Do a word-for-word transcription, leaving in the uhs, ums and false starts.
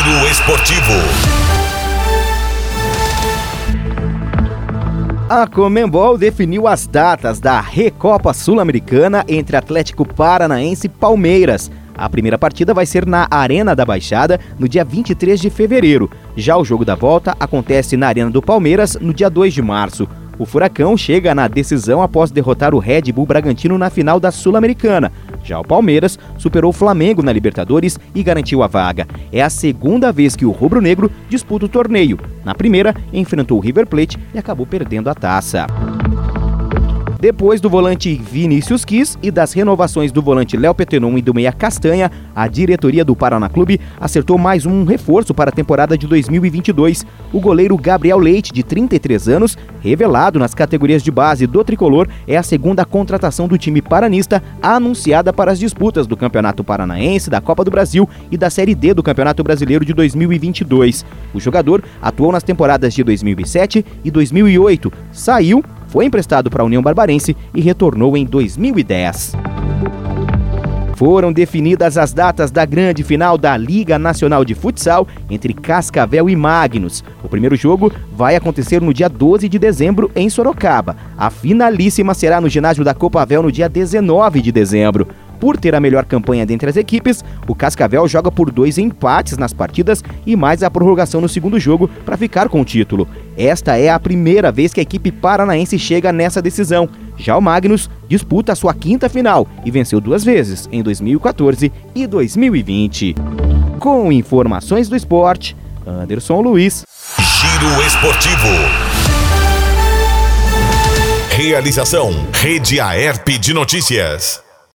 Giro Esportivo. A Conmebol definiu as datas da Recopa Sul-Americana entre Atlético Paranaense e Palmeiras. A primeira partida vai ser na Arena da Baixada, no dia vinte e três de fevereiro. Já o jogo da volta acontece na Arena do Palmeiras, no dia dois de março. O Furacão chega na decisão após derrotar o Red Bull Bragantino na final da Sul-Americana. Já o Palmeiras superou o Flamengo na Libertadores e garantiu a vaga. É a segunda vez que o rubro-negro disputa o torneio. Na primeira, enfrentou o River Plate e acabou perdendo a taça. Depois do volante Vinícius Quis e das renovações do volante Léo Petenon e do meia Castanha, a diretoria do Paraná Clube acertou mais um reforço para a temporada de dois mil e vinte e dois. O goleiro Gabriel Leite, de trinta e três anos, revelado nas categorias de base do Tricolor, é a segunda contratação do time paranista anunciada para as disputas do Campeonato Paranaense, da Copa do Brasil e da Série D do Campeonato Brasileiro de dois mil e vinte e dois. O jogador atuou nas temporadas de dois mil e sete e dois mil e oito, saiu, foi emprestado para a União Barbarense e retornou em dois mil e dez. Foram definidas as datas da grande final da Liga Nacional de Futsal entre Cascavel e Magnus. O primeiro jogo vai acontecer no dia doze de dezembro em Sorocaba. A finalíssima será no ginásio da Copavel no dia dezenove de dezembro. Por ter a melhor campanha dentre as equipes, o Cascavel joga por dois empates nas partidas e mais a prorrogação no segundo jogo para ficar com o título. Esta é a primeira vez que a equipe paranaense chega nessa decisão. Já o Magnus disputa a sua quinta final e venceu duas vezes, em dois mil e quatorze e dois mil e vinte. Com informações do esporte, Anderson Luiz. Giro Esportivo. Realização: Rede Aerp de Notícias.